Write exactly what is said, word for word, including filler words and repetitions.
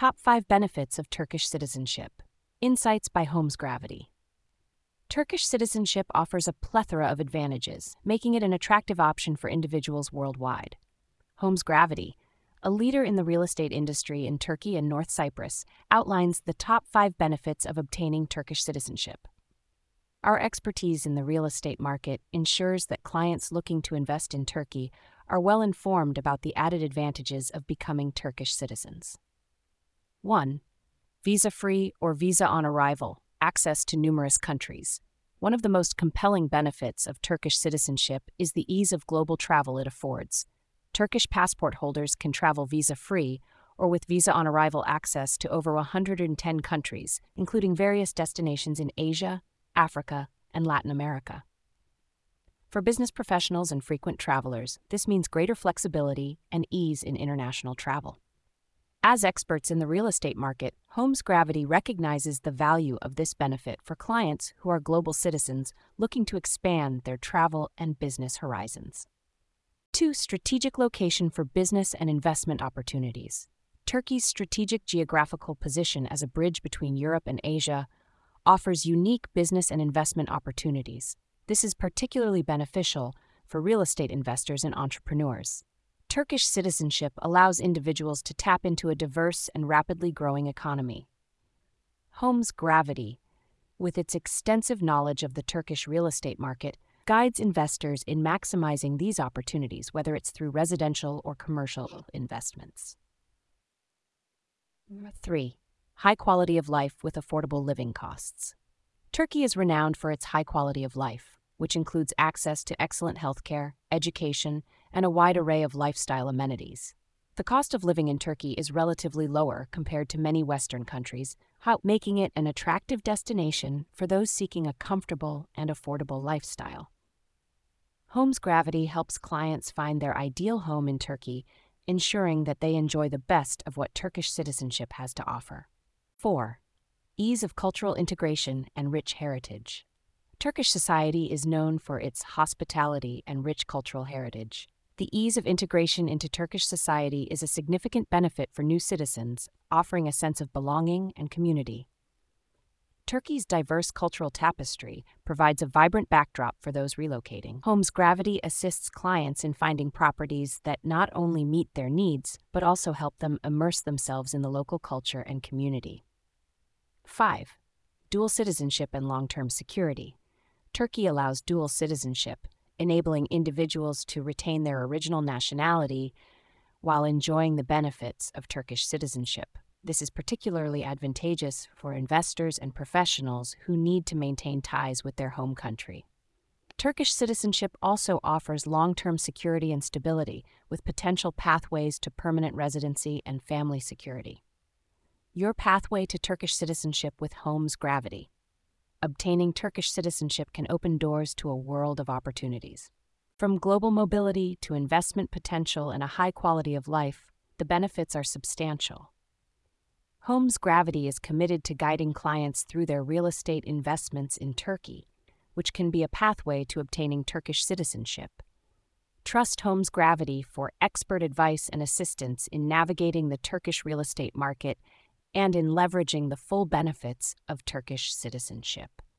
Top five Benefits of Turkish Citizenship. Insights by Homes Gravity. Turkish citizenship offers a plethora of advantages, making it an attractive option for individuals worldwide. Homes Gravity, a leader in the real estate industry in Turkey and North Cyprus, outlines the top five benefits of obtaining Turkish citizenship. Our expertise in the real estate market ensures that clients looking to invest in Turkey are well informed about the added advantages of becoming Turkish citizens. one. Visa-free or visa on arrival, access to numerous countries. One of the most compelling benefits of Turkish citizenship is the ease of global travel it affords. Turkish passport holders can travel visa-free or with visa on arrival access to over one hundred ten countries, including various destinations in Asia, Africa, and Latin America. For business professionals and frequent travelers, this means greater flexibility and ease in international travel. As experts in the real estate market, Homes Gravity recognizes the value of this benefit for clients who are global citizens looking to expand their travel and business horizons. two. Strategic location for business and investment opportunities. Turkey's strategic geographical position as a bridge between Europe and Asia offers unique business and investment opportunities. This is particularly beneficial for real estate investors and entrepreneurs. Turkish citizenship allows individuals to tap into a diverse and rapidly growing economy. Homes Gravity, with its extensive knowledge of the Turkish real estate market, guides investors in maximizing these opportunities, whether it's through residential or commercial investments. three. High quality of life with affordable living costs. Turkey is renowned for its high quality of life, which includes access to excellent healthcare, education, and a wide array of lifestyle amenities. The cost of living in Turkey is relatively lower compared to many Western countries, making it an attractive destination for those seeking a comfortable and affordable lifestyle. Homes Gravity helps clients find their ideal home in Turkey, ensuring that they enjoy the best of what Turkish citizenship has to offer. four. Ease of cultural integration and rich heritage. Turkish society is known for its hospitality and rich cultural heritage. The ease of integration into Turkish society is a significant benefit for new citizens, offering a sense of belonging and community. Turkey's diverse cultural tapestry provides a vibrant backdrop for those relocating. Homes Gravity assists clients in finding properties that not only meet their needs, but also help them immerse themselves in the local culture and community. five. Dual citizenship and long-term security. Turkey allows dual citizenship, enabling individuals to retain their original nationality while enjoying the benefits of Turkish citizenship. This is particularly advantageous for investors and professionals who need to maintain ties with their home country. Turkish citizenship also offers long-term security and stability, with potential pathways to permanent residency and family security. Your pathway to Turkish citizenship with Homes Gravity. Obtaining Turkish citizenship can open doors to a world of opportunities. From global mobility to investment potential and a high quality of life, the benefits are substantial. Homes Gravity is committed to guiding clients through their real estate investments in Turkey, which can be a pathway to obtaining Turkish citizenship. Trust Homes Gravity for expert advice and assistance in navigating the Turkish real estate market and in leveraging the full benefits of Turkish citizenship.